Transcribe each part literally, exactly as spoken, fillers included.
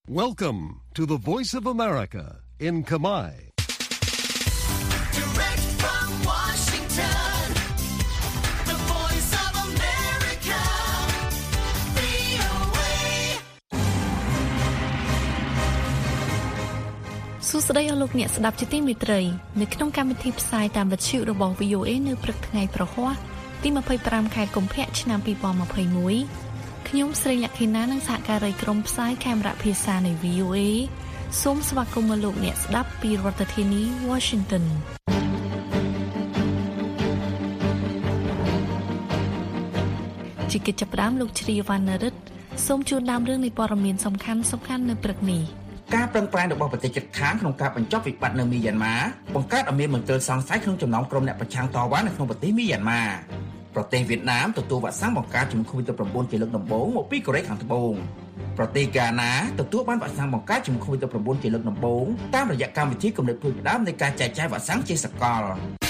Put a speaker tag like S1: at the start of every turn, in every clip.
S1: Welcome to the Voice of America in Khmer.
S2: Direct from Washington, the Voice of America, វី អូ เอ
S3: សួស្តីអស់លោកអ្នកស្ដាប់ជាទីមេត្រីនៅក្នុងកម្មវិធីផ្សាយតាមវិទ្យុរបស់ វី អូ เอ នៅព្រឹកថ្ងៃប្រហ័សទីยี่สิบห้าខែកុម្ភៈឆ្នាំยี่สิบยี่สิบเอ็ดខ្ញុំស្រីលក្ខិណានិងសហការីក្រុមផ្សាយកាមេរ៉ាភាសានៃ វី អូ เอ សូមស្វាគមន៍មកលោកអ្នកស្ដាប់ពីរដ្ឋធានី Washington ជាកិច្ចចាប់ផ្ដើមលោកជ្រាវណ្ណរិទ្ធសូមជូនដើមរឿងនៃព័ត៌មានសំខាន់សំខាន់នៅព្រឹកនេះ
S4: ការប្រឹងប្រែងរបស់ប្រទេសជិតខាងក្នុងការបញ្ចប់វិបត្តិនៅមីយ៉ាន់ម៉ាបង្កើតឲ្យមានមន្ទិលសង្ស័យក្នុងចំណោមក្រុមអ្នកប្រឆាំងតវ៉ានៅក្នុងប្រទេសមីយ៉ាន់ម៉ាប្រទេសវៀតណាមទទួលវ៉ាក់សាំងបង្ការជំងឺ COVID 19 ជាលើកដំបូងមកពីកូរ៉េខាងត្បូងប្រទេសហ្គាណាទទួលបានវ៉ាក់សាំងបង្ការជំងឺ COVID 19 ជាលើកដំបូងតាមរយៈកម្មវិធីគំនិតផ្ដួចផ្ដើមនៃការចែកចាយវ៉ាក់សាំងជាសកល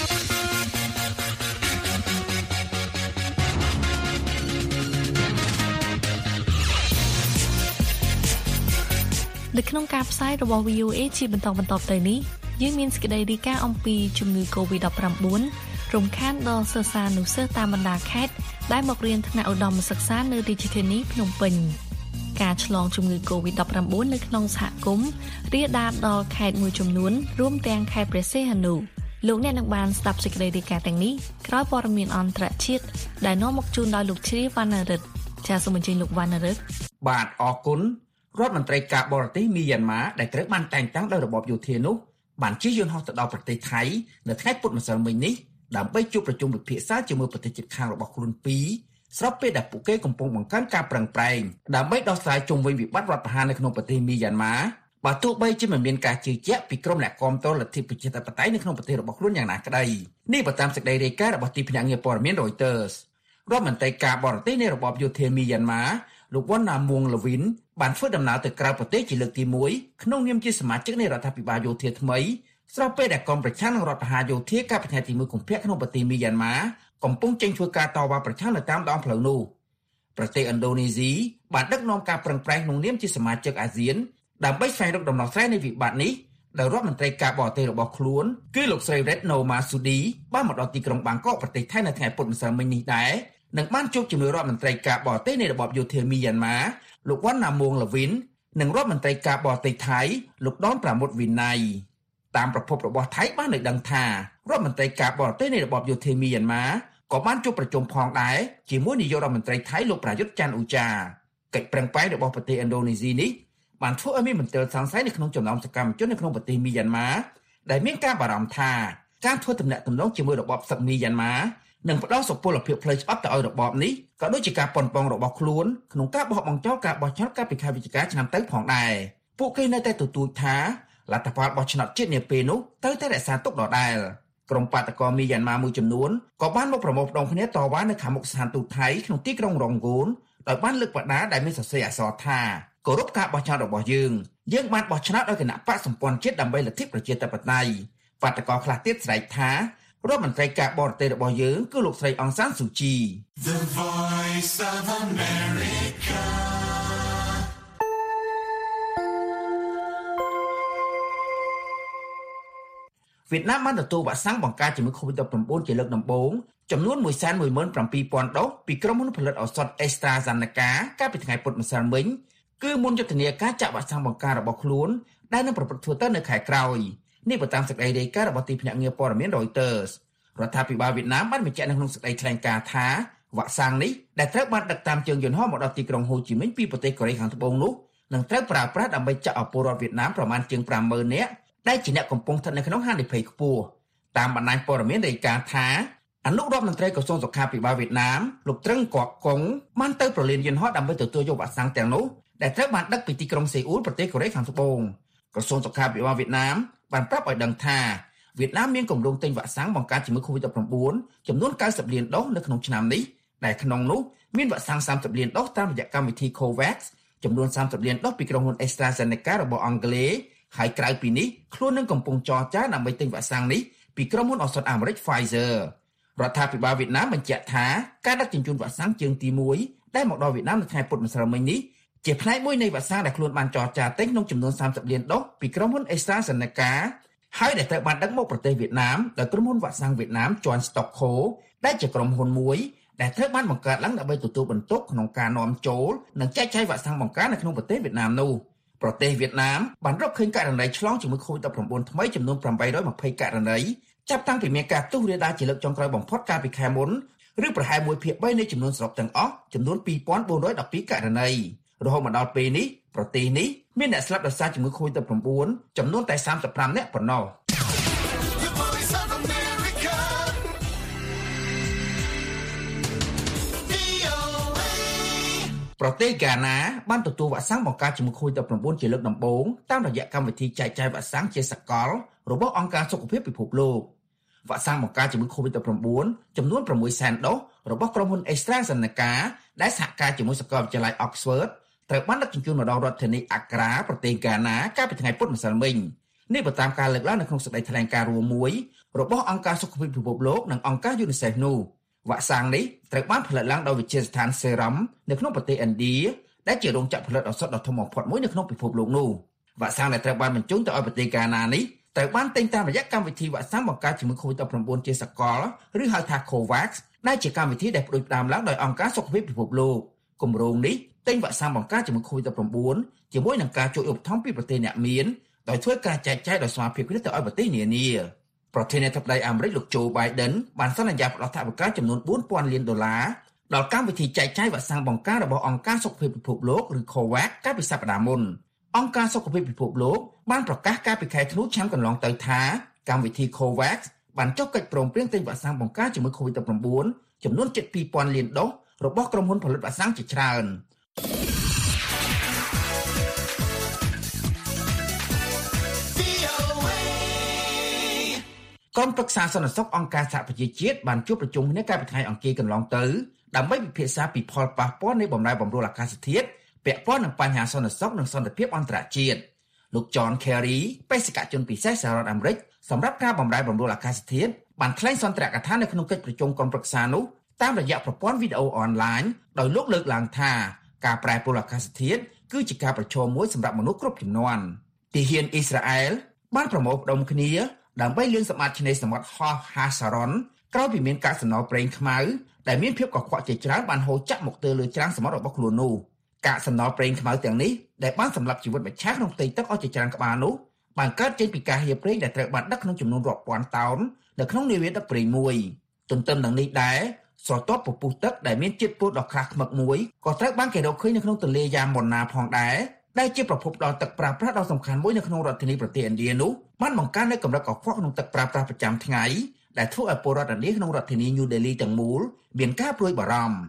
S3: នៅក្នុងការផ្សាយរបស់ វី អូ เอ ជាបន្តបន្តទៅនេះយើងមានសេចក្តីរាយការណ៍អំពីជំងឺ COVID 19 រំខានដល់សិស្សានុសិស្សតាមបណ្ដាខេត្តដែលមករៀនថ្នាក់ឧត្តមសិក្សានៅរាជធានីភ្នំពេញការឆ្លងជំងឺ COVID 19 នៅក្នុងសហគមន៍រាលដាលដល់ខេត្តមួយចំនួនរួមទាំងខេត្តព្រះសីហនុលោកអ្នកនឹងបានស្ដាប់សេចក្តីរាយការណ៍ទាំងនេះក្រោយព័ត៌មានអន្តរជាតិដែលនាំមកជូនដោយលោកជ្រាវណ្ណរិទ្ធចាសសូមអញ្ជើញលោកវណ្ណរិទ្ធ
S4: បាទអរគុណរដ្ឋមន្ត្រីការបរទេសមីយ៉ាន់ម៉ាដែលត្រូវបានតែងតាំងដោយរបបយោធានោះបានជិះយន្តហោះទៅដល់ប្រទេសថៃនៅថ្ងៃពុធម្សិលមិញនេះដើម្បីជួបប្រជុំវិភាសាជាមួយប្រទេសជិតខាងរបស់ខ្លួនពីរស្របពេលដែលពួកគេកំពុងបង្កើនការប្រឹងប្រែងដើម្បីដោះស្រាយជុំវិញវិបត្តិរដ្ឋប្រហារនៅក្នុងប្រទេសមីយ៉ាន់ម៉ាបើទោះបីជាមិនមានការជឿជាក់ពីក្រុមអ្នកគាំទ្រលទ្ធិប្រជាធិបតេយ្យនៅក្នុងប្រទេសរបស់ខ្លួនយ៉ាងណាក្តីនេះបើតាមសេចក្តីរាយការណ៍របស់ទីភ្នាក់ងារព័ត៌មាន Reuters រដ្ឋមន្ត្រីការបរទេសនៃរបបយោធាមីយ៉ាន់ម៉ាលោកវ៉ាន់ណាមួងលវីនបានធ្វើដំណើរទៅក្រៅប្រទេសជាលើកទីមួយក្នុងនាមជាសមាជិកនៃរដ្ឋាភិបាលយោធាថ្មីស្របពេលដែលកងប្រឆាំងនឹងរដ្ឋប្រហារយោធាកាលពីថ្ងៃទីមួយកុម្ភៈក្នុងប្រទេសមីយ៉ាន់ម៉ាកំពុងចេញធ្វើការតវ៉ាប្រឆាំងនៅតាមដងផ្លូវនោះប្រទេសឥណ្ឌូនេស៊ីបានដឹកនាំការប្រឹងប្រែងក្នុងនាមជាសមាជិកអាស៊ានដើម្បីស្វែងរកដំណោះស្រាយនៃវិបត្តិនេះដោយរដ្ឋមន្ត្រីការបរទេសរបស់ខ្លួនគឺលោកស្រី Retno Marsudi បានមកដល់ទីក្រុងបាងកកប្រទេសថៃនៅថ្ងៃពុធម្សិលមិញនេះដែរនិងបានជួបជាមួយរដ្ឋមន្ត្រីការបរទេសនៃរបបយោធាមីយ៉ាន់ម៉ាលោកវ៉ាន់ណាមួងលវីននិងរដ្ឋមន្ត្រីការបរទេសថៃលោកដនប្រាមុតវិន័យតាមប្រភពរបស់ថៃបានឲ្យដឹងថារដ្ឋមន្ត្រីការបរទេសនៃរបបយោធាមីយ៉ាន់ម៉ាក៏បានជួបប្រជុំផងដែរជាមួយនាយករដ្ឋមន្ត្រីថៃលោកប្រយុទ្ធច័ន្ទអ៊ូចាកិច្ចប្រឹងប្រែងរបស់ប្រទេសឥណ្ឌូនេស៊ីនេះបានធ្វើឲ្យមានមន្ទិលសង្ស័យនៅក្នុងចំណោមសកម្មជននៅក្នុងប្រទេសមីយ៉ាន់ម៉ាដែលមានការបារម្ភថាការធ្វើទំនាក់ទំនងជាមួយរបបសឹកមីយ៉ាន់ម៉ានឹងផ្ដល់សុពលភាពផ្លូវច្បាប់ទៅឲ្យរបបនេះក៏ដូចជាការប៉ុនប៉ងរបស់ខ្លួនក្នុងការបោះបង់ចោលការបោះឆ្នោតកាលពីខែវិច្ឆិកាឆ្នាំទៅផងដែរពួកគេនៅតែទទូចថាលទ្ធផលបោះឆ្នោតជាតិនាពេលនោះត្រូវតែរក្សាទុកដដែលក្រុមបាតកោមីយ៉ាន់ម៉ាមួយចំនួនក៏បានមកប្រមូលផ្ដុំគ្នាតវ៉ានៅខាងមុខស្ថានទូតថៃក្នុងទីក្រុងរ៉ុងហ្គូនដោយបានលើកបដាដែលមានសរសេរអក្សរថាគោរពការបោះឆ្នោតរបស់យើងយើងបានបោះឆ្នោតដោយគណៈបកសម្ព័ន្ធជាតិដើម្បីលទ្ធិប្រជាធិបតេយ្យបាតកោខ្លះទៀតស្រែកថារដ្ឋមន្ត្រីការបរទេសរបស់យើងគឺលោកស្រីអង្សានស៊ូជី
S2: The Voice of America
S4: វៀតណាមបានទទួលវ៉ាក់សាំងបង្ការជំងឺ COVID 19 ជាលើកដំបូងចំនួន មួយសែនមួយម៉ឺនប្រាំពីរពាន់ ដូសពីក្រុមហ៊ុនផលិតឱសថ AstraZeneca កាលពីថ្ងៃពុធម្សិលមិញគឺមុនយុទ្ធនាការចាក់វ៉ាក់សាំងបង្ការរបស់ខ្លួនដែលនឹងប្រព្រឹត្តធ្វើទៅនៅខែក្រោយនេះបើតាមសេចក្តីរាយការណ៍របស់ទីភ្នាក់ងារព័ត៌មាន Reuters រដ្ឋាភិបាលវៀតណាមបានបញ្ជាក់នៅក្នុងសេចក្តីថ្លែងការណ៍ថាវ៉ាក់សាំងនេះដែលត្រូវបានដឹកតាមជើងយន្តហោះមកដល់ទីក្រុងហូជីមិញពីប្រទេសកូរ៉េខាងត្បូងនោះនឹងត្រូវប្រើប្រាស់ដើម្បីចាក់ឲ្យពលរដ្ឋវៀតណាមប្រមាណជាង ប្រាំម៉ឺន នាក់ដែលជាអ្នកកំពុងស្ថិតនៅក្នុងហានិភ័យខ្ពស់តាមបណ្ដាញព័ត៌មានរាយការណ៍ថាអនុរដ្ឋមន្ត្រីក្រសួងសុខាភិបាលវៀតណាមលោកត្រឹងកកកុងបានទៅប្រលានយន្តហោះដើម្បីទទួលយកវ៉ាក់សាំងទាំងនោះដែលត្រូវបានដឹកពីទីក្រុងសេអ៊ូលប្រទេសកូរ៉េខាងត្បូងក្រសួងសុខាភិបាលវៀតណាមបានប្រាប់ឲ្យដឹងថាវៀតណាមមានគម្រោងទិញវ៉ាក់សាំងបង្ការជំងឺ COVID 19 ចំនួន កៅសិបលានដូសនៅក្នុងឆ្នាំនេះដែលក្នុងនោះមានវ៉ាក់សាំង សាមសិបលានដូសតាមរយៈកម្មវិធី COVAX ចំនួន សាមសិបលានដូសពីក្រុមហ៊ុន AstraZeneca របស់អង់គ្លេសហើយក្រៅពីនេះខ្លួននឹងកំពុងចរចាដើម្បីទិញវ៉ាក់សាំងនេះពីក្រុមហ៊ុនឱសថអាមេរិក Pfizer រដ្ឋាភិបាលវៀតណាមបញ្ជាក់ថាការដឹកជញ្ជូនវ៉ាក់សាំងជើងទីមួយដែលមកដល់វៀតណាមនៅថ្ងៃពុធម្សិលមិញនេះជាផ្នែកមួយនៃវ៉ាក់សាំងដែលខ្លួនបានចរចាទិញក្នុងចំនួនសាមសិបលានដូសពីក្រុមហ៊ុន AstraZeneca ហើយដែលត្រូវបានដឹកមកប្រទេសវៀតណាមដោយក្រុមហ៊ុនវ៉ាក់សាំងវៀតណាម Joint Stock Co ដែលជាក្រុមហ៊ុនមួយដែលត្រូវបានបង្កើតឡើងដើម្បីទទួលបន្ទុកក្នុងការនាំចូលនិងចែកចាយវ៉ាក់សាំងបង្ការនៅក្នុងប្រទេសវៀតណាមនោះប្រទេសវៀតណាមបានរកឃើញករណីឆ្លងជាមួយ COVID ដប់ប្រាំបួន ថ្មីចំនួនប្រាំបីរយម្ភៃករណីចាប់តាំងពីមានការទុះរាលដាលជាលើកចុងក្រោយបំផុតកាលពីខែមុនឬប្រហែលមួយភាគបីនៃចំនួនសរុបទាំងអស់ចំនួនពីរពាន់បួនរយដប់ពីរករណីរហូតមកដល់ពេលនេះប្រទេសនេះមានអ្នកស្លាប់ដោយសារជំងឺ COVID ដប់ប្រាំបួន ចំនួនតែសាមសិបប្រាំនាក់ប៉ុណ្ណោះប្រទេសហ្គាណាបានទទួលវ៉ាក់សាំងបង្ការជំងឺ COVID ដប់ប្រាំបួន ជាលើកដំបូងតាមរយៈកម្មវិធីចែកចាយវ៉ាក់សាំងជាសកលរបស់អង្គការសុខភាពពិភពលោកវ៉ាក់សាំងបង្ការជំងឺ COVID ដប់ប្រាំបួន ចំនួនប្រាំមួយសែនដូសរបស់ក្រុមហ៊ុន AstraZeneca ដែលសហការជាមួយសាកលវិទ្យាល័យ Oxford ត្រូវបានដឹកជញ្ជូនមកដល់រដ្ឋធានីអាក្រាប្រទេសហ្គាណាកាលពីថ្ងៃពុធម្សិលមិញនេះបើតាមការលើកឡើងនៅក្នុងសេចក្តីថ្លែងការណ៍រួមមួយរបស់អង្គការសុខភាពពិភពលោកនិងអង្គការ UNICEF នោះវ៉ាក់សាំងនេះត្រូវបានផលិតឡើងដោយវិទ្យាស្ថាន Serum នៅក្នុងប្រទេសឥណ្ឌាដែលជារោងចក្រផលិតឱសថដ៏ធំបំផុតមួយនៅក្នុងពិភពលោកនោះវ៉ាក់សាំងដែលត្រូវបានបញ្ជូនទៅឲ្យប្រទេសហ្គាណានេះត្រូវបានទិញតាមរយៈកម្មវិធីវ៉ាក់សាំងបង្ការជំងឺ COVID ដប់ប្រាំបួន ជាសកលឬហៅថា COVAX ដែលជាកម្មវិធីដែលផ្ដួចផ្ដើមឡើងដោយអង្គការសុខភាពពិភពលោកគម្រោងនេះទិញវ៉ាក់សាំងបង្ការជំងឺ COVID ដប់ប្រាំបួន ជាមួយនឹងការជួយឧបត្ថម្ភពីប្រទេសអ្នកមានដោយធ្វើការចែកចាយដោយស្មារតីគ្នាទៅឲ្យប្រទេសនានាប្រធានាធិបតីអាមេរិកលោក Joe Biden បានសន្យាផ្តល់ថវិកាចំនួនបួនពាន់លានដុល្លារដល់កម្មវិធីចែកចាយវ៉ាក់សាំងបង្ការរបស់អង្គការសុខភាពពិភពលោកឬ COVAX កាលពីសប្តាហ៍មុនអង្គការសុខភាពពិភពលោកបានប្រកាសកាលពីខែធ្នូឆ្នាំកន្លងទៅថាកម្មវិធី COVAX បានចុះកិច្ចព្រមព្រៀងទិញវ៉ាក់សាំងបង្ការជាមួយ COVID ដប់ប្រាំបួន ចំនួនជិតពីរពាន់លានដូសរបស់ក្រុមហ៊ុនផលិតវ៉ាក់សាំងជាច្រើនក្រុមប្រឹក្សាសន្តិសុខអង្គការសហប្រជាជាតិបានជួបប្រជុំគ្នាកាលពីថ្ងៃអង្គារកន្លងទៅដើម្បីពិភាក្សាពីផលប៉ះពាល់នៃបម្រែបម្រួលអាកាសធាតុពាក់ព័ន្ធនឹងបញ្ហាសន្តិសុខនិងសន្តិភាពអន្តរជាតិលោក John Kerry បេសកជនពិសេសសហរដ្ឋអាមេរិកសម្រាប់ការបម្រែបម្រួលអាកាសធាតុបានថ្លែងសន្ទរកថានៅក្នុងកិច្ចប្រជុំក្រុមប្រឹក្សានោះតាមរយៈប្រព័ន្ធវីដេអូអនឡាញដោយលោកលើកឡើងថាការប្រែប្រួលអាកាសធាតុគឺជាការប្រឈមមួយសម្រាប់មនុស្សគ្រប់ជំនាន់ទាហានអ៊ីស្រាអែលបានប្រមូលផ្ដុំគ្នាដើម្បីលាងសម្អាតឆ្នេរសមុទ្រ Hoh HaSharon ក្រោយពីមានកាកសំណល់ប្រេងខ្មៅដែលមានភាពកខ្វក់ជាច្រើនបានហូរចាក់មកទៅលើច្រាំងសមុទ្ររបស់ខ្លួននោះកាកសំណល់ប្រេងខ្មៅទាំងនេះដែលបានសម្លាប់ជីវិតមច្ឆាក្នុងផ្ទៃទឹកអស់ជាច្រើនក្បាលនោះបានកើតចេញពីការហៀរប្រេងដែលត្រូវបានដឹកក្នុងចំនួនរាប់ពាន់តោននៅក្នុងនាវាដឹកប្រេងមួយទន្ទឹមនឹងនេះដែរស្រទាប់ពពុះទឹកដែលមានជាតិពុលដ៏ខ្លាំងខ្មឹកមួយក៏ត្រូវបានគេរកឃើញនៅក្នុងទន្លេយ៉ាម៉ុនណាផងដែរដែលជាប្រភពដល់ទឹកប្រើប្រាស់ដ៏សំខាន់មួយនៅក្នុងរដ្ឋធានីប្រទេសឥណ្ឌានោះបានបង្កើននៅកម្រិតកខ្វក់ក្នុងទឹកប្រើប្រាស់ប្រចាំថ្ងៃដែលធ្វើឲ្យពលរដ្ឋឥណ្ឌាក្នុងរដ្ឋធានី New Delhi ទាំងមូលមានការព្រួយបារម្ភ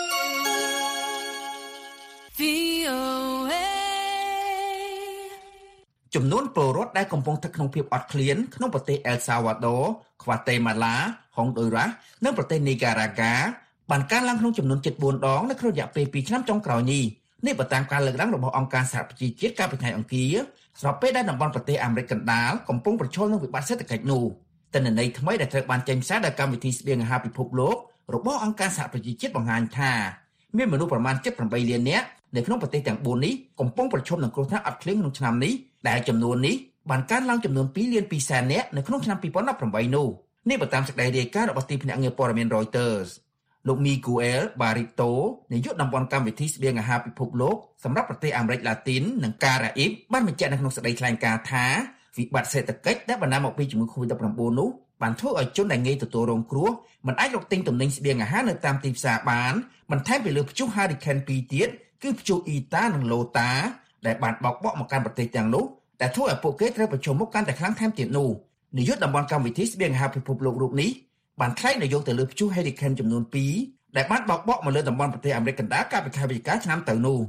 S4: ចំនួនពលរដ្ឋដែលកំពុងស្ថិតក្នុងភាពអត់ឃ្លានក្នុងប្រទេស El Salvador, Guatemala, Honduras និងប្រទេស Nicaragua បានកើនឡើងក្នុងចំនួនជិតបួនដងនៅក្នុងរយៈពេលពីរឆ្នាំចុងក្រោយនេះនេះបើតាមការលើកឡើងរបស់អង្គការសហប្រជាជាតិកាលពីថ្ងៃអង្គារស្របពេលដែលតំបន់ប្រទេសអាមេរិកកណ្ដាលកំពុងប្រឈមនឹងវិបត្តិសេដ្ឋកិច្ចនោះទិន្នន័យថ្មីដែលត្រូវបានចេញផ្សាយដោយកម្មវិធីស្បៀងអាហារពិភពលោករបស់អង្គការសហប្រជាជាតិបង្ហាញថាមានមនុស្សប្រមាណជិតប្រាំបីលាននាក់នៅក្នុងប្រទេសទាំងបួននេះកំពុងប្រឈមនឹងគ្រោះថ្នាក់អត់ឃ្លានក្នុងឆ្នាំនេះដែលចំនួននេះបានកើនឡើងចំនួនពីរលានពីរសែននាក់នៅក្នុងឆ្នាំពីរពាន់ដប់ប្រាំបីនោះនេះបើតាមសេចក្តីរាយការណ៍របស់ទីភ្នាក់ងារព័ត៌មាន Reuters លោក Miguel Barrito នាយកតំបន់កម្មវិធីស្បៀងអាហារពិភពលោកសម្រាប់ប្រទេសអាមេរិកឡាទីននិងការ៉ាអ៊ីបបានបញ្ជាក់នៅក្នុងសេចក្តីថ្លែងការណ៍ថាវិបត្តិសេដ្ឋកិច្ចដែលបណ្ដាលមកពីជំងឺ COVID ដប់ប្រាំបួន នោះបានធ្វើឲ្យជនដែលងាយទទួលរងគ្រោះមិនអាចរកទិញទំនិញស្បៀងអាហារនៅតាមទីផ្សារបានបន្ថែមពីលើព្យុះ Hurricane ពីរទៀតគឺព្យុះ Eta និង Lota ដែលបានបោកបក់មកកាន់ប្រទេសទាំងនោះដែលធ្វើឲ្យពួកគេត្រូវប្រឈមមុខកាន់តែខ្លាំងថែមទៀតនោះនាយកតំបន់កម្មវិធីស្បៀងអាហារពិភពលោករូបនេះបានថ្លែងនយោបាយទៅលើព្យុះ Hurricane ចំនួនពីរដែលបានបោកបក់មកលើតំបន់ប្រទេសអាមេរិកកណ្ដាលកាលពីខែវិច្ឆិកាឆ្នាំទៅនោះ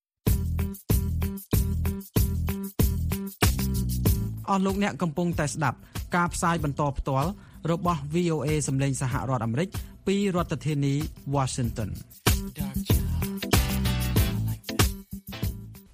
S5: អស់លោកអ្នកកំពុងតែស្ដាប់ការផ្សាយបន្តផ្ទាល់របស់ វី អូ เอ សម្លេងសហរដ្ឋអាមេរិកពីរដ្ឋធានី Washington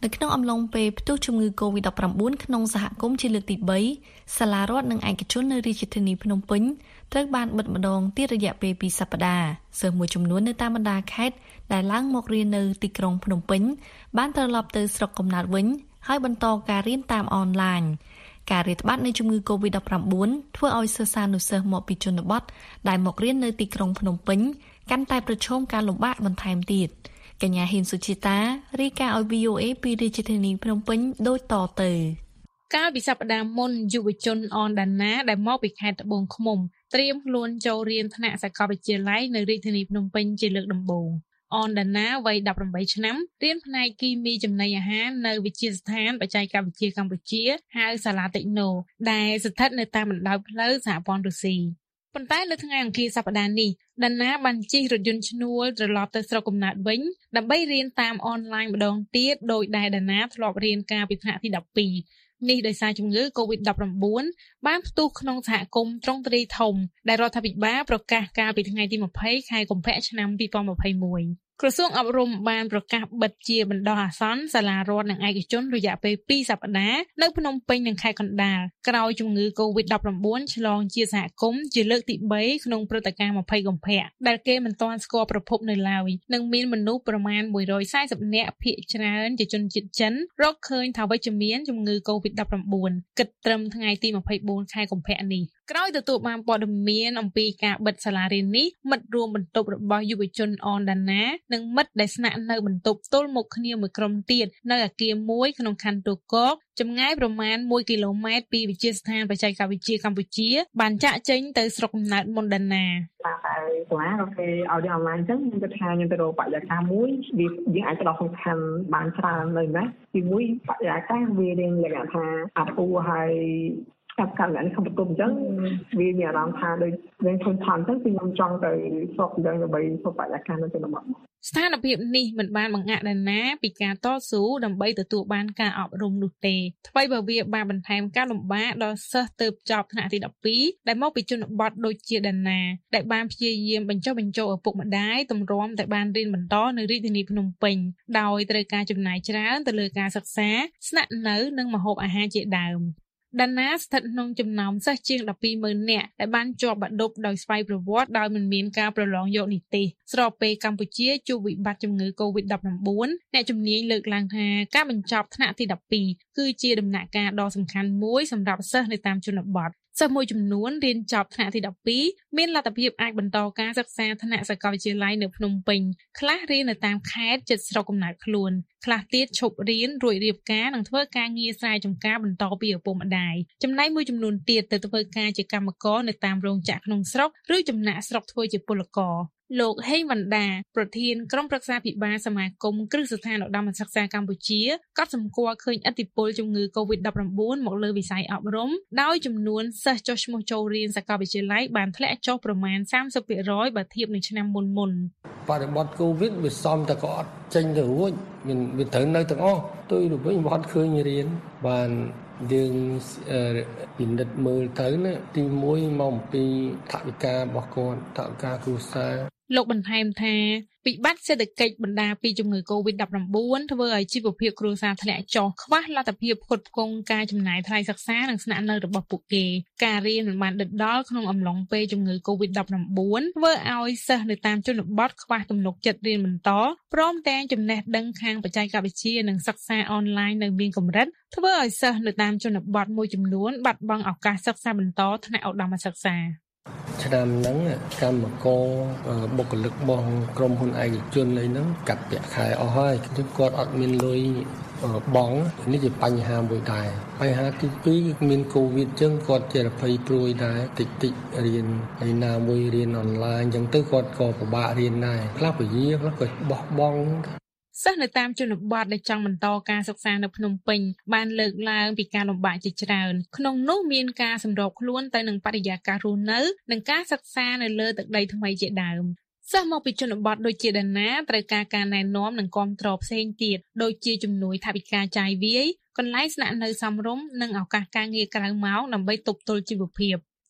S3: នៅក្នុងអំឡុងពេលផ្ទុះជំងឺ កូវីដ ដប់ប្រាំបួន ក្នុងសហគមន៍ជាលើកទីបីសាលារដ្ឋនិងឯកជននៅរាជធានីភ្នំពេញត្រូវបានបិទម្ដងទៀតរយៈពេលពីរសប្តាហ៍សិស្សមួយចំនួននៅតាមបណ្ដាខេត្តដែលឡើងមករៀននៅទីក្រុងភ្នំពេញបានត្រឡប់ទៅស្រុកកំណើតវិញហើយបន្តការរៀនតាមអនឡាញការរាតត្បាតនៃជំងឺ កូវីដ ដប់ប្រាំបួន ធ្វើឲ្យសិស្សានុសិស្សមកពីជនបទដែលមករៀននៅទីក្រុងភ្នំពេញកាន់តែប្រឈមការលំបាកបន្ថែមទៀតកញ្ញាហ៊ីនសុជាតារាយការណ៍ឲ្យ វី អូ เอ ពីរាជធានីភ្នំពេញដូចតទៅ
S6: កាលពីសប្តាហ៍មុនយុវជនអនដាណាដែលមកពីខេត្តត្បូងឃ្មុំត្រៀមខ្លួនចូលរៀនថ្នាក់សាកលវិទ្យាល័យនៅរាជធានីភ្នំពេញជាលើកដំបូងអនដាណាវ័យដប់ប្រាំបីឆ្នាំរៀនផ្នែកគីមីចំណីអាហារនៅវិទ្យាស្ថានបច្ចេកវិទ្យាកម្ពុជាហៅសាលាតិចណូដែលស្ថិតនៅតាមបណ្ដោយផ្លូវសហព័ន្ធរុស្ស៊ីប៉ុន្តែនៅថ្ងៃអង្គារសប្តាហ៍នេះដាណាបានជិះរថយន្តឈ្នួលត្រឡប់ទៅស្រុកកំណើតវិញដើម្បីរៀនតាមអនឡាញម្ដងទៀតដោយដែលដាណាធ្លាប់រៀនកាលពីថ្នាក់ទីដប់ពីរនេះដោយសារជំងឺ កូវីដ ដប់ប្រាំបួន បានផ្ទុះក្នុងសហគមន៍ទ្រង់ទ្រាយធំដែលរដ្ឋាភិបាលប្រកាសកាលពីថ្ងៃទីម្ភៃខែកុម្ភៈឆ្នាំពីរពាន់ម្ភៃមួយក្រសួងអប់រំបានប្រកាសបិទជាបណ្ដោះអាសន្នសាលារដ្ឋនិងឯកជនរយៈពេលពីរសប្តាហ៍នៅភ្នំពេញនិងខេត្តកណ្ដាលក្រោយជំងឺ កូវីដ ដប់ប្រាំបួន ឆ្លងជាសហគមន៍ជាលើកទីបីក្នុងព្រឹត្តិការណ៍ម្ភៃកុម្ភៈដែលគេមិនទាន់ស្គាល់ប្រភពនៅឡើយនិងមានមនុស្សប្រមាណមួយរយសែសិបនាក់ភាគច្រើនជាជនជាតិចិនរកឃើញថាវិជ្ជមានជំងឺ កូវីដ ដប់ប្រាំបួន គិតត្រឹមថ្ងៃទីម្ភៃបួនខែកុម្ភៈនេះក្រោយទទួលបានព័ត៌មានអំពីការបិទសាលារៀននេះមិត្តរួមបន្ទប់របស់យុវជនអនដាណានិងមិត្តដែលស្នាក់នៅបន្ទប់ទល់មុខគ្នាមួយក្រុមទៀតនៅអគារមួយក្នុងខណ្ឌទូកកចម្ងាយប្រមាណមួយគីឡូម៉ែត្រពីវិទ្យាស្ថានបច្ចេកវិទ្យាកម្ពុជាបានចាក់ចេញទៅស្រុកកំណើតមុនដាណា
S7: បាទហើយសាលាក៏គេឲ្យយើងអនឡាញអញ្ចឹងខ្ញុំគិតថាខ្ញុំទៅរកបរិយាកាសមួយវាយើងអាចផ្ដោតសំខាន់បានច្រើននៅណាទីមួយបរិយាកាសវារៀងលក្ខណៈថាអាប់អួរហើយតាមកម្មនេះខ្ញុំបន្ទប់អញ្ចឹងវាមានអារម្មណ៍ថាដូចយើងធន់ថន់អញ្ចឹងគឺខ្ញុំចង់ទៅស្រុកអញ្ចឹងដើម្បីធ្វើបរិយាកាសនៅជនបទ
S6: ស្ថានភាពនេះមិនបានបង្អាក់ដាណាពីការតស៊ូដើម្បីទទួលបានការអប់រំនោះទេថ្មីបើវាបានបន្ថែមការលំបាកដល់សិស្សទើបចប់ថ្នាក់ទីដប់ពីរដែលមកពីជនបទដូចជាដាណាដែលបានព្យាយាមបញ្ចុះបញ្ចូលឪពុកម្ដាយទម្រាំតែបានរៀនបន្តនៅរាជធានីភ្នំពេញដោយត្រូវការចំណាយច្រើនទៅលើការសិក្សាស្នាក់នៅនិងម្ហូបអាហារជាដើមដាណាស្ថិតក្នុងចំណោមសិស្សជាងដប់ពីរម៉ឺននាក់ដែលបានជាប់បាក់ឌុបដោយស្វ័យប្រវត្តិដោយមិនមានការប្រឡងយកនីតិស្របពេលកម្ពុជាជួបវិបត្តិជំងឺ កូវីដ ដប់ប្រាំបួន អ្នកជំនាញលើកឡើងថាការបញ្ចប់ថ្នាក់ទីដប់ពីរគឺជាដំណាក់កាលដ៏សំខាន់មួយសម្រាប់សិស្សនៅតាមជនបទសិស្សមួយចំនួនរៀនចប់ថ្នាក់ទីដប់ពីរមានលទ្ធភាពអាចបន្តការសិក្សាថ្នាក់សាកលវិទ្យាល័យនៅភ្នំពេញខ្លះរៀននៅតាមខេត្តជិតស្រុកកំណើតខ្លួនខ្លះទៀតឈប់រៀនរួចរៀបការនិងធ្វើការងារស្រែចម្ការបន្តពីឪពុកម្ដាយចំណែកមួយចំនួនទៀតទៅធ្វើការជាកម្មករនៅតាមរោងចក្រក្នុងស្រុកឬចំណាក់ស្រុកធ្វើជាពលករលោកហេងវណ្ដាប្រធានក្រុមប្រឹក្សាភិបាលសមាគមគ្រឹះស្ថានឧត្តមសិក្សាកម្ពុជាក៏សម្គាល់ឃើញឥទ្ធិពលជំងឺ កូវីដ ដប់ប្រាំបួន មកលើវិស័យអប់រំដោយចំនួនសិស្សចុះឈ្មោះចូលរៀនសាកលវិទ្យាល័យបានធ្លាក់ចុះប្រមាណ សាមសិបភាគរយ បើធៀបនឹងឆ្នាំមុនមុន
S8: បរិបទកូវីដវាសំតែក៏អត់ចេញទៅរួចមានវាត្រូវនៅទាំងអស់ទុយទៅវិញមិនអត់ឃើញរៀនបានយើងពិនិត្យមើលទៅណាទីមួយមកអំពីថវិការបស់គាត់ថវិកាគ្រួសារ
S6: លោកបន្ថែមថាវិបត្តិសេដ្ឋកិច្ចបណ្ដាពីជំងឺ កូវីដ ដប់ប្រាំបួន ធ្វើឲ្យជីវភាពគ្រួសារធ្លាក់ចុះខ្វះលទ្ធភាពផ្គត់ផ្គង់ការចំណាយថ្លៃសិក្សានិងស្នាក់នៅរបស់ពួកគេការរៀនមិនបានដិតដល់ក្នុងអំឡុងពេលជំងឺ កូវីដ ដប់ប្រាំបួន ធ្វើឲ្យសិស្សនៅតាមជនបទខ្វះទំនុកចិត្តរៀនបន្តព្រមទាំងចំណេះដឹងខាងបច្ចេកវិទ្យានិងសិក្សាអនឡាញនៅមានកម្រិតធ្វើឲ្យសិស្សនៅតាមជនបទមួយចំនួនបាត់បង់ឱកាសសិក្សាបន្តថ្នាក់ឧត្តមសិក្សា
S8: ឆ្នាំហ្នឹងកម្មករបុគ្គលិករបស់ក្រុមហ៊ុនឯកជនអីហ្នឹងកាត់ប្រាក់ខែអស់ហើយគឺគាត់អត់មានលុយបង់នេះជាបញ្ហាមួយដែរបញ្ហាទីពីរមានកូវីដអញ្ចឹងគាត់ជាភ័យព្រួយដែរតិចតិចរៀនហើយណាមួយរៀនអនឡាញអញ្ចឹងទៅគាត់ក៏ពិបាករៀនដែរខ្លះពជាខ្លះក៏បោះបង់
S6: សិស្សនៅតាមជនបទដែលចង់បន្តការសិក្សានៅភ្នំពេញបានលើកឡើងពីការលំបាកជាច្រើនក្នុងនោះមានការសម្របខ្លួនទៅនឹងបរិយាកាសរស់នៅនិងការសិក្សានៅលើទឹកដីថ្មីជាដើមសិស្សមកពីជនបទដូចជាដាណាត្រូវការការណែនាំនិងគាំទ្រផ្សេងទៀតដូចជាជំនួយថវិកាចាយវាយកន្លែងស្នាក់នៅសមរម្យនិងឱកាសការងារក្រៅម៉ោងដើម្បីទប់ទល់ជីវភាព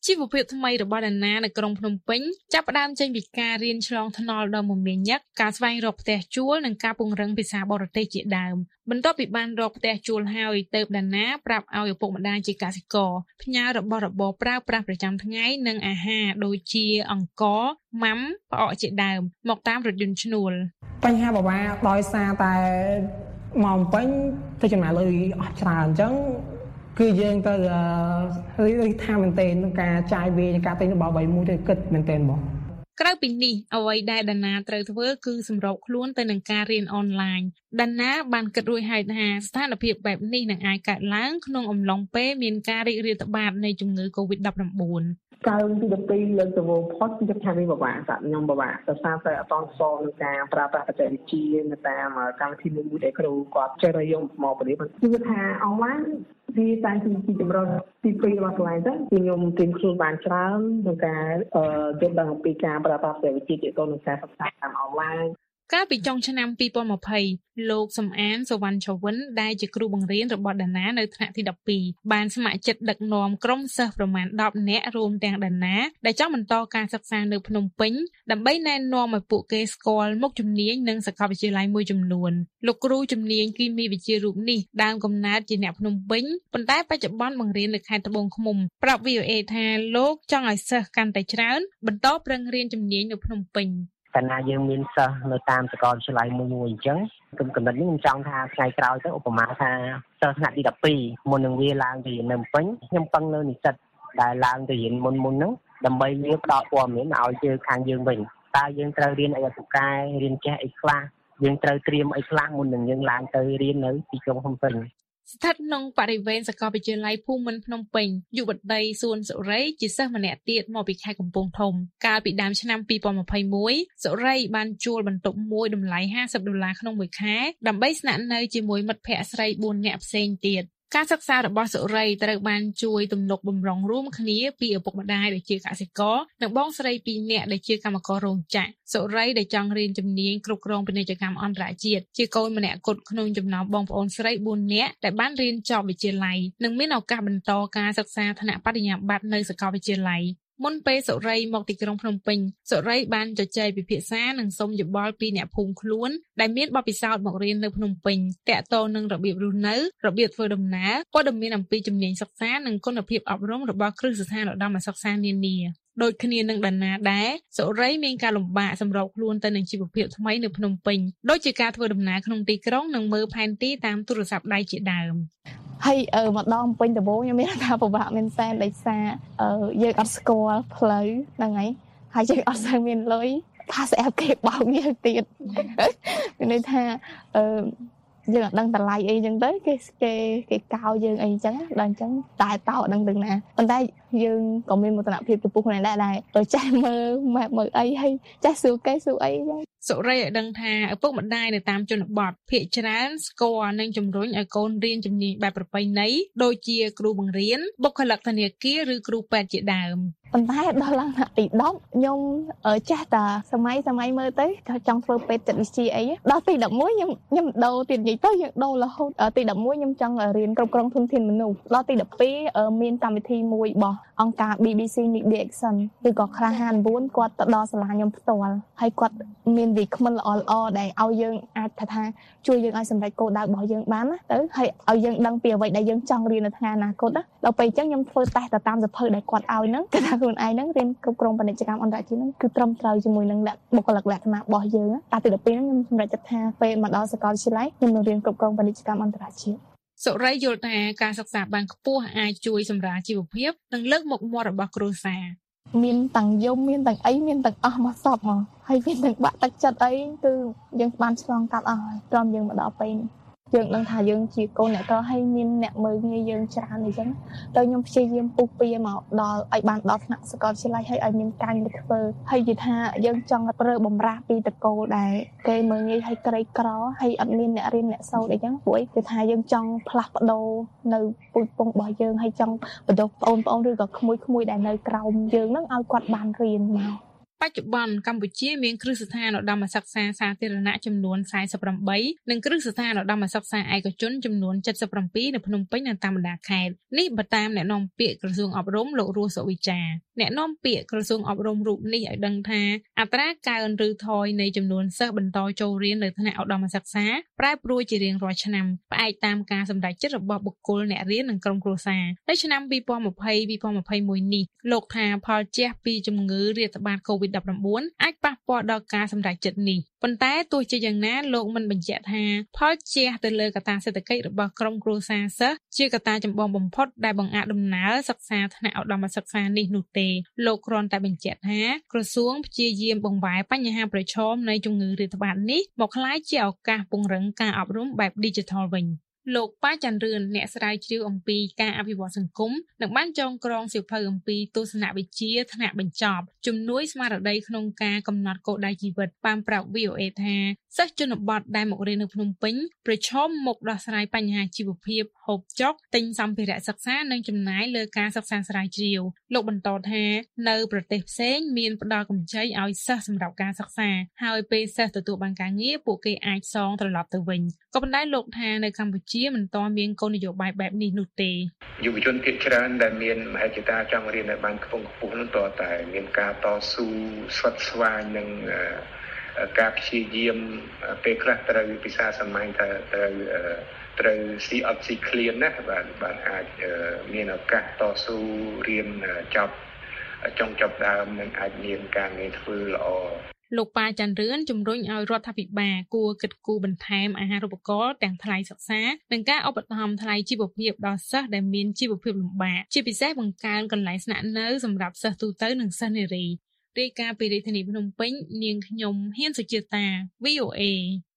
S6: ជីវភាពថ្មីរបស់ដាណានៅក្រុងភ្នំពេញចាប់ផ្ដើមចេញពីការរៀនឆ្លងថ្នល់ដ៏មមាញឹកការស្វែងរកផ្ទះជួលនិងការពង្រឹងភាសាបរទេសជាដើមបន្ទាប់ពីបានរកផ្ទះជួលហើយទើបដាណាប្រាប់ឲ្យឪពុកម្ដាយជាកសិករផ្ញើរបស់របរប្រើប្រាស់ប្រចាំថ្ងៃនិងអាហារដូចជាអង្ករម៉ាំផ្អកជាដើមមកតាមរថយន្តឈ្នួល
S7: បញ្ហាបបាដោយសារតែមកពេញទៅចំណាយលុយអស់ច្រើនអញ្ចឹងគឺយើងទៅរីកថាមែនទែនក្នុងការចាយវាយការទិញរបស់អ្វីមួយទៅគិតមែនទែនបង
S6: ក្រៅពីនេះអ្វីដែលដាណាត្រូវធ្វើគឺសម្របខ្លួនទៅនឹងការរៀនអនឡាញដាណាបានគិតរួចហើយថាស្ថានភាពបែបនេះនឹងអាចកើតឡើងក្នុងអំឡុងពេលមានការរីករាលត្បាតនៃជំងឺ កូវីដ ដប់ប្រាំបួន
S7: កើងទីពីរលើកទៅវងផុតគឺថាវាពិបាកសាក់ខ្ញុំពិបាកដោយសារតែអត់តន់សល់នឹងការប្រើប្រាស់បច្ចេកវិទ្យានៅតាមកម្មវិធីមួយដែលគ្រូគាត់ចេះឲ្យយកមកបរិយាបន្នគឺថាអនឡាញវាតែជាចម្រុះទីពីររបស់កន្លែងទៅគឺខ្ញុំទីមខ្លួនបានច្រើនក្នុងការយល់ដឹងអំពីការប្រើប្រាស់បច្ចេកវិទ្យាទាក់ទងនឹងការសិក្សាតាមអនឡាញ
S6: កាលពីចុងឆ្នាំពីរពាន់ម្ភៃលោកសំអានសវណ្ណឆវិនដែលជាគ្រូបង្រៀនរបស់ដាណានៅថ្នាក់ទីដប់ពីរបានស្ម័គ្រចិត្តដឹកនាំក្រុមសិស្សប្រមាណដប់នាក់រួមទាំងដាណាដែលចង់បន្តការសិក្សានៅភ្នំពេញដើម្បីណែនាំឲ្យពួកគេស្គាល់មុខជំនាញនិងសាកលវិទ្យាល័យមួយចំនួនលោកគ្រូជំនាញគីមីវិទ្យារូបនេះដើមកំណើតជាអ្នកភ្នំពេញប៉ុន្តែបច្ចុប្បន្នបង្រៀននៅខេត្តត្បូងឃ្មុំប្រាប់ វី អូ អេ ថាលោកចង់ឲ្យសិស្សកាន់តែច្រើនបន្តប្រឹងរៀនជំនាញនៅភ្នំពេញ
S9: កាលណាយើងមានសិស្សនៅតាមសាកលវិទ្យាល័យមួយមួយអញ្ចឹងខ្ញុំកំណត់នេះខ្ញុំចង់ថាថ្ងៃក្រោយទៅឧបមាថាសិស្សថ្នាក់ទីដប់ពីរមុននឹងវាឡើងទៅរៀននៅភ្នំពេញខ្ញុំពឹងលើនិស្សិតដែលឡើងទៅរៀនមុនមុនហ្នឹងដើម្បីវាផ្ដល់ព័ត៌មានឲ្យយើងខាងយើងវិញតើយើងត្រូវរៀនអីឲ្យពូកែរៀនចេះអីខ្លះយើងត្រូវត្រៀមអីខ្លះមុននឹងយើងឡើងទៅរៀននៅទីក្រុងភ្នំពេញ
S6: ស្ថិតក្នុងបរិវេណសាកលវិទ្យាល័យភូមិន្ទភ្នំពេញយុវតីសួនសុរីជាសិស្សម្នាក់ទៀតមកពីខេត្តកំពង់ធំកាលពីដើមឆ្នាំពីរពាន់ម្ភៃមួយសុរីបានជួលបន្ទប់មួយតម្លៃห้าสิบដុល្លារក្នុងមួយខែដើម្បីស្នាក់នៅជាមួយមិត្តភក្តិស្រីបួននាក់ផ្សេងទៀតការសិក្សារបស់សុរីត្រូវបានជួយទំនុកបម្រុងរួមគ្នាពីឪពុកម្ដាយដែលជាកសិករនិងបងស្រីពីរនាក់ដែលជាកម្មកររោងចក្រសុរីដែលចង់រៀនជំនាញគ្រប់គ្រងពាណិជ្ជកម្មអន្តរជាតិជាកូនម្នាក់គត់ក្នុងចំណោមបងប្អូនស្រីបួននាក់ដែលបានរៀនចប់វិទ្យាល័យនិងមានឱកាសបន្តការសិក្សាថ្នាក់បរិញ្ញាបត្រនៅសាកលវិទ្យាល័យមុនពេលសុរីមកទីក្រុងភ្នំពេញសុរីបានជជែកពិភាក្សានិងសុំយោបល់ពីអ្នកភូមិខ្លួនដែលមានបទពិសោធន៍មករៀននៅភ្នំពេញតាក់ទងនឹងរបៀបរស់នៅរបៀបធ្វើដំណើរព័ត៌មានអំពីជំនាញសិក្សានិងគុណភាពអប់រំរបស់គ្រឹះស្ថានឧត្តមសិក្សានានាដូចគ្នានឹងដាណាដែរសុរីមានការលំបាកសម្របខ្លួនទៅនឹងជីវភាពថ្មីនៅភ្នំពេញដូចជាការធ្វើដំណើរក្នុងទីក្រុងនិងមើលផែនទីតាមទូរស័ព្ទដៃជាដើម
S10: ហើយអឺមកដល់ពេញដំបូងខ្ញុំមានថាពិបាកមែនសែនដោយសារអឺយើងអត់ស្គាល់ផ្លូវហ្នឹងហើយហើយយើងអត់សូវមានលុយថាស្អែបគេបោកយើងទៀតមានន័យថាអឺយើងអត់ដឹងតម្លៃអីចឹងទៅគេគេគេកោយើងអីចឹងដល់អញ្ចឹងតែតោអត់ដឹងទាំងណាប៉ុន្តែយើងក៏មានមោទនភាពចំពោះខ្លួនឯងដែរដែរទៅចេះមើលម៉ែមើលអីហើយចេះសួរគេសួរអីចឹង
S6: សុរីឲ្យដឹងថាឪពុកម្ដាយនៅតាមជនបទភាគច្រើនស្គាល់និងជំរុញឲ្យកូនរៀនជំនាញបែបប្រពៃណីដូចជាគ្រូបង្រៀនបុគ្គលិកធនាគារឬគ្រូពេទ្យជាដើម
S10: ប៉ុន្តែដល់ឡើងថ្នាក់ទីដប់ខ្ញុំចេះតែសម័យសម័យមើលទៅចង់ធ្វើពេទ្យចិត្តវិទ្យាអីដល់ទីដប់មួយខ្ញុំខ្ញុំដូរទៀតនិយាយទៅយើងដូររហូតទីដប់មួយខ្ញុំចង់រៀនគ្រប់គ្រងធនធានមនុស្សដល់ទីដប់ពីរមានកម្មវិធីមួយរបស់អង្គការ ប៊ី ប៊ី ស៊ី Media Action ឬក៏ក្លាហានន៩គាត់ទៅដល់សាលាខ្ញុំផ្ទាល់ហើយគាត់មានវិក្កាមល្អល្អដែលឲ្យយើងអាចថាថាជួយយើងឲ្យសម្រេចគោលដៅរបស់យើងបានណាទៅហើយឲ្យយើងដឹងពីអ្វីដែលយើងចង់រៀននៅថ្ងៃអនាគតណាដល់ពេលអញ្ចឹងខ្ញុំធ្វើតេស្តទៅតាមសភៅដែលគាត់ឲ្យហ្នឹងគឺថាខ្លួនឯងហ្នឹងរៀនគ្រប់គ្រងពាណិជ្ជកម្មអន្តរជាតិហ្នឹងគឺត្រឹមត្រូវជាមួយនឹងបុគ្គលិកលក្ខណៈរបស់យើងតែទីដប់ពីរហ្នឹងខ្ញុំសម្រេចចិត្តថាពេលមកដល់សាកលវិទ្យាល័យខ្ញុំនឹងរៀនគ្រប់គ្រងពាណិជ្ជកម្មអន្តរជាតិ
S6: សុរីយល់ថាការសិក្សាបានខ្ពស់អាចជួយសម្រាលជីវភាពនិងលើកមុខមាត់របស់គ្រួសារ
S10: មានទាំងយមមានទាំងអីមានទាំងអស់មកសពមកហើយមានទាំងបាក់ទឹកចិត្តអីគឺយើងបានឆ្លងកាត់អស់ហើយព្រមយើងមកដល់ពេលយើងដឹងថាយើងជាកូនអ្នកក្រហើយមានអ្នកមើលងាយយើងច្រើនអញ្ចឹងទៅខ្ញុំព្យាយាមពុះពៀមកដល់ឲ្យបានដល់ថ្នាក់សាកលវិទ្យាល័យហើយឲ្យមានការងារធ្វើហើយនិយាយថាយើងចង់ប្រើបំរាស់ពីតកូលដែលគេមើលងាយហើយក្រីក្រហើយអត់មានអ្នករៀនអ្នកសូត្រអីចឹងព្រោះគេថាយើងចង់ផ្លាស់ប្ដូរនៅពូជពងរបស់យើងហើយចង់បណ្ដុះបងប្អូនឬក៏ក្មួយៗដែលនៅក្រោមយើងនឹងឲ្យគាត់បានរៀនមក
S6: បច្ចុប្បន្នកម្ពុជាមានគ្រឹះស្ថានឧត្តមសិក្សាសាធារណៈចំនួនสี่สิบแปดនិងគ្រឹះស្ថានឧត្តមសិក្សាឯកជនចំនួនเจ็ดสิบเจ็ดនៅភ្នំពេញនិងតាមបណ្ដាខេត្តនេះបើតាមអ្នកនាំពាក្យក្រសួងអប់រំលោករស់សុវិចាអ្នកនាំពាក្យក្រសួងអប់រំរូបនេះឲ្យដឹងថាអត្រាកើនឬថយនៃចំនួនសិស្សបន្តចូលរៀននៅថ្នាក់ឧត្តមសិក្សាប្រែប្រួលជារៀងរាល់ឆ្នាំផ្អែកតាមការសម្រេចចិត្តរបស់បុគ្គលអ្នករៀននិងក្រុមគ្រួសារនៅឆ្នាំยี่สิบยี่สิบ ยี่สิบยี่สิบเอ็ดនេះលោកថាផលជះពីជំងឺរាតត្បាត COVID สิบเก้า អាចប៉ះពាល់ដល់ការសម្រេចចិត្តនេះប៉ុន្តែទោះជាយ៉ាងណាលោកមិនបញ្ជាក់ថាផលជះទៅលើកត្តាសេដ្ឋកិច្ចរបស់ក្រុមគ្រួសារសិស្សជាកត្តាចម្បងបំផុតដែលបង្អាក់ដំណើរសិក្សាថ្នាក់ឧត្តមសិក្សានេះនោះទេលោកគ្រាន់តែបញ្ជាក់ថាក្រសួងព្យាយាមបង្វែរបញ្ហាប្រឈមនៃជំងឺរាតត្បាតនេះមកក្លាយជាឱកាសពង្រឹងការអប់រំបែប Digital វិញលោកប៉ាច័ន្ទរឿនអ្នកស្រាវជ្រាវអំពីការអភិវឌ្ឍសង្គមនិងបានចងក្រងសៀវភៅអំពីទស្សនវិជ្ជាថ្នាក់បញ្ចប់ជំនួយស្មារតីក្នុងការកំណត់គោលដៅជីវិតបានប្រាប់ វី អូ អេ ថាសិស្សជនបទដែលមករៀននៅភ្នំពេញប្រឈមមុខដោះស្រាយបញ្ហាជីវភាពហូបចុកទិញសម្ភារៈសិក្សានិងចំណាយលើការសិក្សាស្រាវជ្រាវលោកបន្តថានៅប្រទេសផ្សេងមានផ្ដល់កម្ចីឲ្យសិស្សសម្រាប់ការសិក្សាហើយពេលសិស្សទទួលបានការងារពួកគេអាចសងត្រឡប់ទៅវិញក៏ប៉ុន្តែលោកថានៅកម្ពុជាមិនទាន់មានគោលនយោបាយបែបនេះនោះទេ
S11: យុវជនភាគច្រើនដែលមានមហិច្ឆតាចង់រៀននៅបានខ្ពង់ខ្ពស់នោះតើតែមានការតស៊ូស្វិតស្វាញនឹងការព្យាយាមពេលខ្លះត្រូវពិសាសម័យថាត្រូវត្រូវស៊ីអត់ស៊ីឃ្លានណាបាទបាទអាចមានឱកាសតស៊ូរៀនចប់ចុងចប់ដើមនឹងអាចមានការងារធ្វើល្អ
S6: លោកប៉ាច័ន្ទរឿនជំរុញឲ្យរដ្ឋាភិបាលគួរគិតគូរបន្ថែមអាហារូបករណ៍ទាំងថ្លៃសិក្សានិងការឧបត្ថម្ភថ្លៃជីវភាពដល់សិស្សដែលមានជីវភាពលំបាកជាពិសេសបង្កើនកន្លែងស្នាក់នៅសម្រាប់សិស្សទូទៅនិងសិស្សនារីរាយការណ៍ពីរាជធានីភ្នំពេញនាងខ្ញុំហ៊ានសុជាតា វី អូ អេ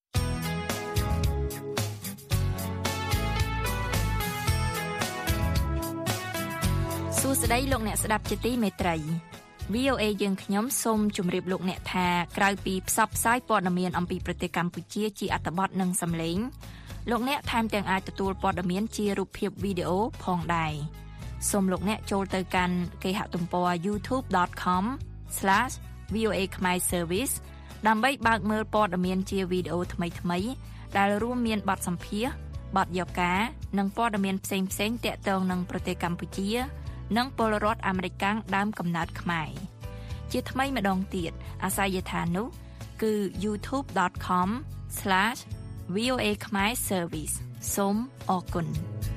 S12: សួស្តីលោកអ្នកស្ដាប់ជាទីមេត្រី វី អូ អេ យើងខ្ញុំសូមជម្រាបលោកអ្នកថាក្រៅពីផ្សព្វផ្សាយព័ត៌មានអំពីប្រទេសកម្ពុជាជាអត្ថបទនិងសំឡេងលោកអ្នកថែមទាំងអាចទទួលព័ត៌មានជារូបភាពវីដេអូផងដែរសូមលោកអ្នកចូលទៅកាន់គេហទំព័រ ยูทูบ ដត คอม ស្លាស វី អូ អេ Khmer Service ដើម្បីបើកមើលព័ត៌មានជាវីដេអូថ្មីៗដែលរួមមានបទសម្ភាសន៍បទយកការនិងព័ត៌មានផ្សេងៗទាក់ទងនឹងប្រទេសកម្ពុជានិងពលរដ្ឋអាមេរិកកាំងដើមកំណើតខ្មែរជាថ្មីម្ដងទៀតអាសយដ្ឋាននោះគឺ ยูทูบ ដត คอม ស្លាស វី អូ អេ Khmer Service សូមអរគុណ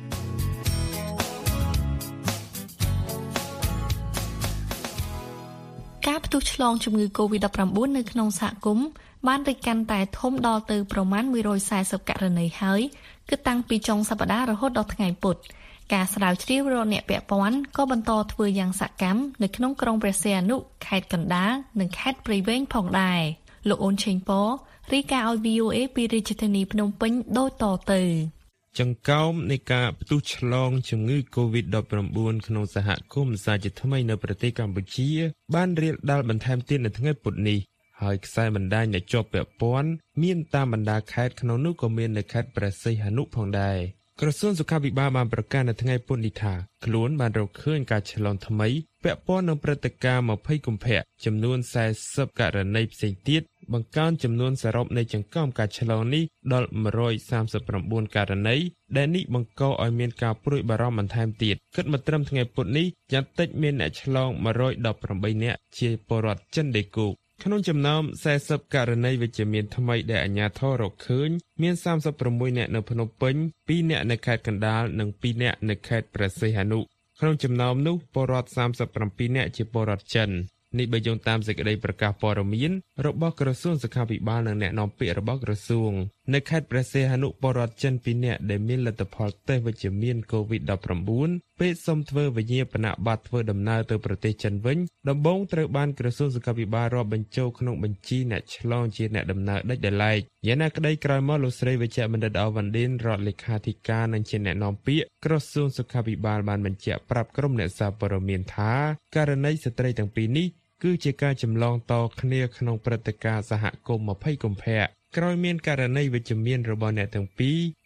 S3: ការផ្ទុះឆ្លងជំងឺ COVID สิบเก้า នៅក្នុងសហគមន៍បានរីកកាន់តែធំដល់ទៅប្រមាណមួយរយสี่สิบករណីហើយគឺតាំងពីចុងសប្តាហ៍រហូតដល់ថ្ងៃពុធការស្រាវជ្រាវរកអ្នកពាក់ព័ន្ធក៏បន្តធ្វើយ៉ាងសកម្មនៅក្នុងក្រុងព្រះសីហនុខេត្តកណ្ដាលនិងខេត្តព្រៃវែងផងដែរលោកអូនឆេងប៉រាយការណ៍ឲ្យ វី អូ អេ ពីរាជធានីភ្នំពេញដូចតទៅ
S13: ចង្កោមនៃការផ្ទុះឆ្លងជំងឺ COVID สิบเก้า ក្នុងសហគមន៍សាជាថ្មីនៅប្រទេសកម្ពុជាបានរាលដាលបន្ថែមទៀតនៅថ្ងៃពុធនេះហើយខ្សែបណ្ដាញដែលជាប់ពាក់ព័ន្ធមានតាមបណ្ដាខេត្តក្នុងនោះក៏មាននៅខេត្តព្រះសីហនុផងដែរក្រសួងសុខាភិបាលបានប្រកាសនៅថ្ងៃពុធនេះថាខ្លួនបានរកឃើញការឆ្លងថ្មីពាក់ព័ន្ធនឹងព្រឹត្តិការណ៍ยี่สิบកុម្ភៈចំនួនสี่สิบករណីផ្សេងទៀតបង្កើនចំនួនសរុបនៃចង្កោមការឆ្លងនេះដល់one hundred thirty-nineករណីដែលនេះបង្កឲ្យមានការព្រួយបារម្ភបន្ថែមទៀតគិតមកត្រឹមថ្ងៃពុធនេះយ៉ាងតិចមានអ្នកឆ្លងone hundred eighteenនាក់ជាពលរដ្ឋចិនដេគោកក្នុងចំណោមสี่สิบករណីវិជ្ជមានថ្មីដែលអាជ្ញាធររកឃើញមានthirty-sixនាក់នៅភ្នំពេញtwoនាក់នៅខេត្តកណ្ដាលនិងtwoនាក់នៅខេត្តព្រះសីហនុក្នុងចំណោមនោះពលរដ្ឋthirty-sevenនាក់ជាពលរដ្ឋចិននេះបើយោងតាមសេចក្តីប្រកាសព័ត៌មានរបស់ក្រសួងសុខាភិបាលនិងអ្នកនាំពាក្យរបស់ក្រសួងនៅខេត្តព្រះសីហនុពលរដ្ឋចិនtwoនាក់ដែលមានលទ្ធផលតេស្តវិជ្ជមាន COVID สิบเก้า ពេលសុំធ្វើវិញ្ញាបនបត្រធ្វើដំណើរទៅប្រទេសចិនវិញដំបូងត្រូវបានក្រសួងសុខាភិបាលរាប់បញ្ចូលក្នុងបញ្ជីអ្នកឆ្លងជាអ្នកដំណើរដាច់ដោយឡែកយ៉ាងណាក្តីក្រោយមកលោកស្រីវិជ្ជបណ្ឌិត អវណ្ឌិនរដ្ឋលេខាធិការនិងជាអ្នកនាំពាក្យក្រសួងសុខាភិបាលបានបញ្ជាក់ប្រាប់ក្រុមអ្នកសារព័ត៌មានថាករណីស្ត្រីទាំងពីរនេះគឺជាការចម្លងតគ្នាក្នុងព្រឹត្តិការណ៍សហគមន៍ยี่สิบកុម្ភៈក្រោយមានករណីវិជ្ជមានរបស់អ្នកទាំងពីរ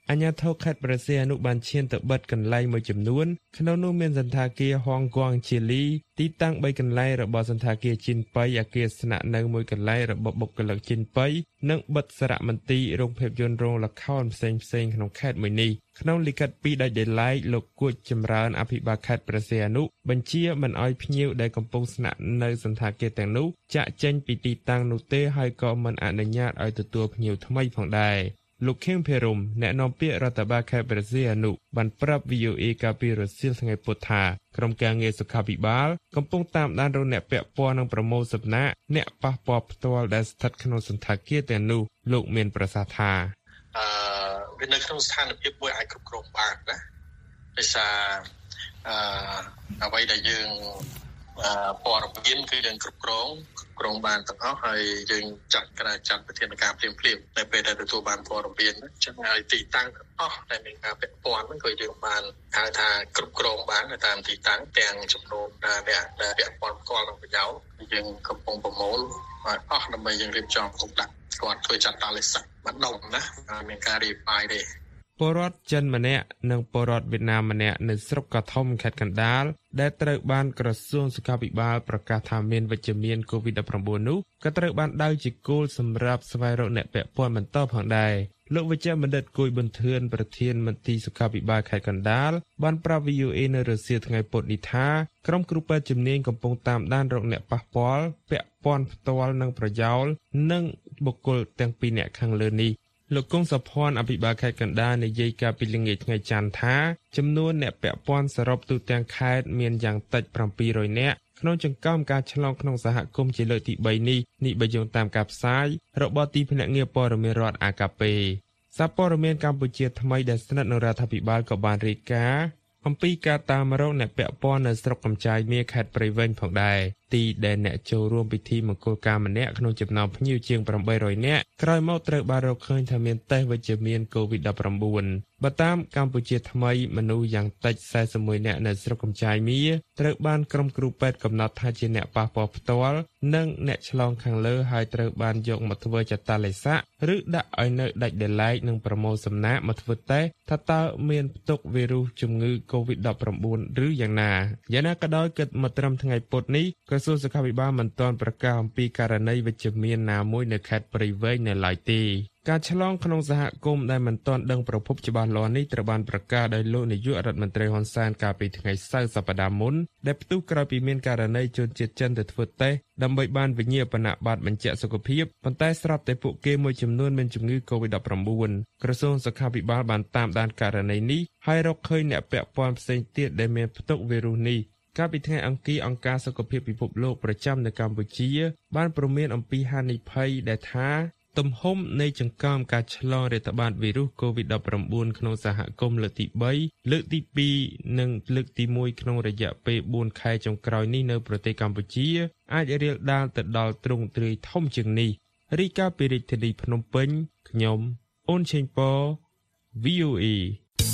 S13: អាជ្ញាធរខេត្តព្រះសីហនុបានឈានទៅបិទកន្លែងមួយចំនួនក្នុងនោះមានសន្តាគារហងគងជាលីទីតាំងបីកន្លែងរបស់សន្តាគារជីនប៉ៃអគារស្នាក់នៅមួយកន្លែងរបស់បុគ្គលិកជីនប៉ៃនិងបិទសារមន្ទីររោងភាពយន្តរោងល្ខោនផ្សេងផ្សេងក្នុងខេត្តមួយនេះក្នុងលិខិតពីដាច់ដោយឡែកលោកគួចចម្រើនអភិបាលខេត្តព្រះសីហនុបញ្ជាមិនអោយភ្ញៀវដែលកំពុងស្នាក់នៅសន្តាគារទាំងនោះចាក់ចេញពីទីតាំងនោះទេហើយក៏មិនអនុញ្ញាតឲ្យទទួលភ្ញៀវថ្មីផងដែរលោកខៀងភិរមអ្នកនាំពាក្យរដ្ឋបាលខេត្តព្រះសីហនុបានប្រាប់ វី អូ អេ កាលពីរសៀលថ្ងៃពុធថាក្រុមការងារសុខាភិបាលកំពុងតាមដានរកអ្នកពាក់ព័ន្ធនឹងប្រមូលសំណាក់អ្នកប៉ះពាល់ផ្ទាល់ដែលស្ថិតក្នុងសន្តាគារទាំងនោះលោកមានប្រសាសន៍ថា
S14: អឺវានៅក្នុងស្ថានភាពមួយអាចគ្រប់គ្រងបានណាដោយសារអឺអ្វីដែលយើងអឺព័ត៌មានគឺយើងគ្រប់គ្រងគ្រប់គ្រងបានទាំងអស់ហើយយើងចាត់ការចាត់វិធានការភ្លាមភ្លាមនៅពេលដែលទទួលបានព័ត៌មានអញ្ចឹងហើយទីតាំងទាំងអស់ដែលមានការពាក់ព័ន្ធហ្នឹងក៏យើងបានហៅថាគ្រប់គ្រងបានតាមទីតាំងទាំងចំនួនអ្នកដែលពាក់ព័ន្ធផ្ទាល់នឹងប្រយោជន៍យើងកំពុងប្រមូលឲ្យអស់ដើម្បីយើងរៀបចំគុំដាក់គាត់ធ្វើចាត់តាលិស័កម្ដងណាមានការរៀបបាយទេ
S13: ពលរដ្ឋចិនម្នាក់និងពលរដ្ឋវៀតណាមម្នាក់នៅស្រុកកឋំខេត្តកណ្ដាលដែលត្រូវបានក្រសួងសុខាភិបាលប្រកាសថាមានវិជ្ជមានកូវីដ ដប់ប្រាំបួន នោះក៏ត្រូវបានដៅជាគោលសម្រាប់ស្វែងរកអ្នកពាក់ព័ន្ធបន្តផងដែរលោកវិជ្ជបណ្ឌិតគួយប៊ុនធឿនប្រធានមន្ទីរសុខាភិបាលខេត្តកណ្ដាលបានប្រាប់ វី អូ អេ នៅរសៀលថ្ងៃពុធនេះថាក្រុមគ្រូពេទ្យជំនាញកំពុងតាមដានរកអ្នកប៉ះពាល់ពាក់ព័ន្ធផ្ទាល់នឹងប្រយោលនិងបុគ្គលទាំងពីរនាក់ខាងលើនេះលោកកុងសុភ័ណ្ឌអភិបាលខេត្តកណ្ដាលនិយាយកាលពីល្ងាចថ្ងៃច័ន្ទថាចំនួនអ្នកពាក់ព័ន្ធសរុបទូទាំងខេត្តមានយ៉ាងតិចប្រាំពីររយនាក់ក្នុងចង្កោមការឆ្លងក្នុងសហគមន៍ជាលើកទីបីនេះនេះបើយោងតាមការផ្សាយរបស់ទីភ្នាក់ងារព័ត៌មានរដ្ឋអាកាពេ សារព័ត៌មានកម្ពុជាថ្មីដែលស្និទ្ធនឹងរដ្ឋាភិបាលក៏បានរាយការណ៍អំពីការតាមរកអ្នកពាក់ព័ន្ធនៅស្រុកកំចាយមាសខេត្តព្រៃវែងផងដែរទីដែលអ្នកចូលរួមពិធីមង្គលការម្នាក់ក្នុងចំណោមភ្ញៀវជាងប្រាំបីរយនាក់ក្រោយមកត្រូវបានរកឃើញថាមានតេស្តវិជ្ជមានកូវីដ ដប់ប្រាំបួន បើតាមកម្ពុជាថ្មីមនុស្សយ៉ាងតិចសែសិបមួយនាក់នៅស្រុកកំចាយមាសត្រូវបានក្រុមគ្រូពេទ្យកំណត់ថាជាអ្នកប៉ះពាល់ផ្ទាល់និងអ្នកឆ្លងខាងលើហើយត្រូវបានយកមកធ្វើចតាឡេសាឬដាក់ឲ្យនៅដាច់ដោយឡែកនិងប្រមូលសំណាក់មកធ្វើតេស្តថាតើមានផ្ទុកវីរុសជំងឺកូវីដ ដប់ប្រាំបួន ឬយ៉ាងណាយ៉ាងណាក៏ដោយគិតមកត្រឹមថ្ងៃពុធនេះក្រសួងសុខាភិបាលមិនទាន់ប្រកាសអំពីករណីវិជ្ជមានណាមួយនៅខេត្តព្រៃវែងនៅឡើយទេការឆ្លងក្នុងសហគមន៍ដែលមិនទាន់ដឹងប្រភពច្បាស់លាស់នេះត្រូវបានប្រកាសដោយលោកនាយករដ្ឋមន្ត្រីហ៊ុនសែនកាលពីថ្ងៃសៅរ៍សប្តាហ៍មុនដែលផ្ទុះក្រោយពីមានករណីជនជាតិចិនទៅធ្វើតេស្តដើម្បីបានវិញ្ញាបនបត្របញ្ជាក់សុខភាពប៉ុន្តែស្រាប់តែពួកគេមួយចំនួនមានជំងឺកូវីដ ដប់ប្រាំបួន ក្រសួងសុខាភិបាលបានតាមដានករណីនេះហើយរកឃើញអ្នកពាក់ព័ន្ធផ្សេងទៀតដែលមានផ្ទុកវីរុសនេះកាលពីថ្ងៃអង្គារអង្គការសុខភាពពិភពលោកប្រចាំនៅកម្ពុជាបានព្រមានអំពីហានិភ័យដែលថាទំហំនៃចង្កោមការឆ្លងរាតត្បាតវីរុសកូវីដ ដប់ប្រាំបួន ក្នុងសហគមន៍លើកទីបីលើកទីពីរនិងលើកទីមួយក្នុងរយៈពេលបួនខែចុងក្រោយនេះនៅប្រទេសកម្ពុជាអាចរាលដាលទៅដល់ទ្រង់ទ្រាយធំជាងនេះរីកាពីរាជធានីភ្នំពេញខ្ញុំអូនឆេងប៉ វី អូ អេ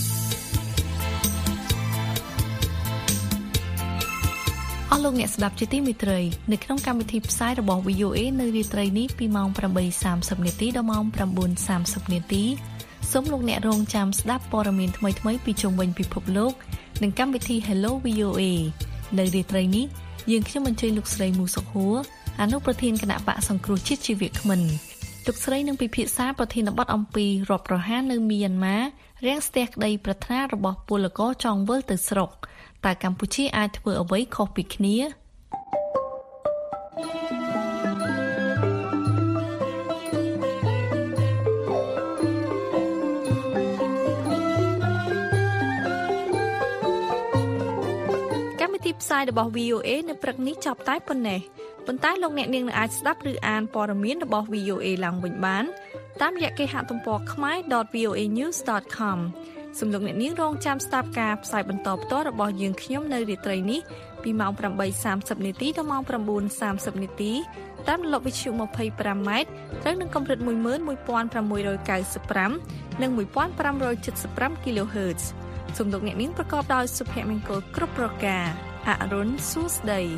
S3: អស់លោកអ្នកស្ដាប់ជាទីមេត្រីនៅក្នុងកម្មវិធីផ្សាយរបស់ វី អូ អេ នៅរាត្រីនេះពីម៉ោង ប្រាំបីសាមសិប នាទីដល់ម៉ោង ប្រាំបួនសាមសិប នាទីសូមលោកអ្នករងចាំស្ដាប់ព័ត៌មានថ្មីៗពីជុំវិញពិភពលោកនិងកម្មវិធី Hello វី អូ អេ នៅរាត្រីនេះយើងខ្ញុំអញ្ជើញលោកស្រីមូសុខហួរអនុប្រធានគណៈបកសង្គ្រោះជាតិជីវៈក្មិនលោកស្រីនឹងពិភាក្សាប្រធានបទអំពីរដ្ឋប្រហារនៅមីយ៉ាន់ម៉ារាំងស្ទះក្តីប្រាថ្នារបស់ពលករចង់វិលទៅស្រុកតើកម្ពុជាអាចធ្វើអ្វីខុសពីគ្នាកម្មវិធីផ្សាយរបស់ វី អូ អេ នៅព្រឹកនេះចប់តែប៉ុណ្ណេះប៉ុន្តែលោកអ្នកនាងនឹងអាចស្ដាប់ឬអានព័ត៌មានរបស់ វី អូ អេ ឡើងវិញបានតាមរយៈគេហទំព័រ ខមែរ ដត វី អូ អេ news ដត comសំលោកអ្នកនាងរងចាំស្ដាប់ការផ្សាយបន្តផ្ទាល់របស់យើងខ្ញុំនៅរាត្រីនេះពីម៉ោង ប្រាំបីសាមសិប នាទីដល់ម៉ោង ប្រាំបួនសាមសិប នាទីតាមរលកវិទ្យុ ម្ភៃប្រាំម៉ែត្រត្រូវនឹងកម្រិត មួយម៉ឺនមួយពាន់ប្រាំមួយរយកៅសិបប្រាំ និង មួយពាន់ប្រាំរយចិតសិបប្រាំ គីឡូហឺតសំលោកអ្នកនាងប្រកបដោយសុភមង្គលគ្រប់ប្រការអរុនសួស្ដី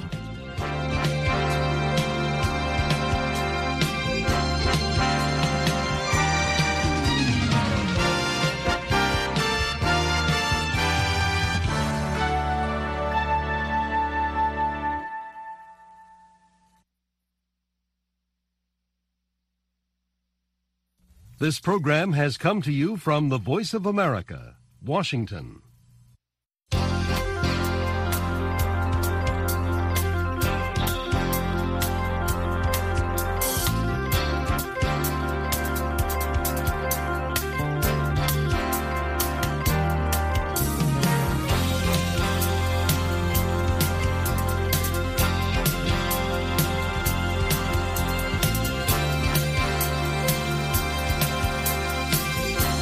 S1: This program has come to you from the Voice of America, Washington.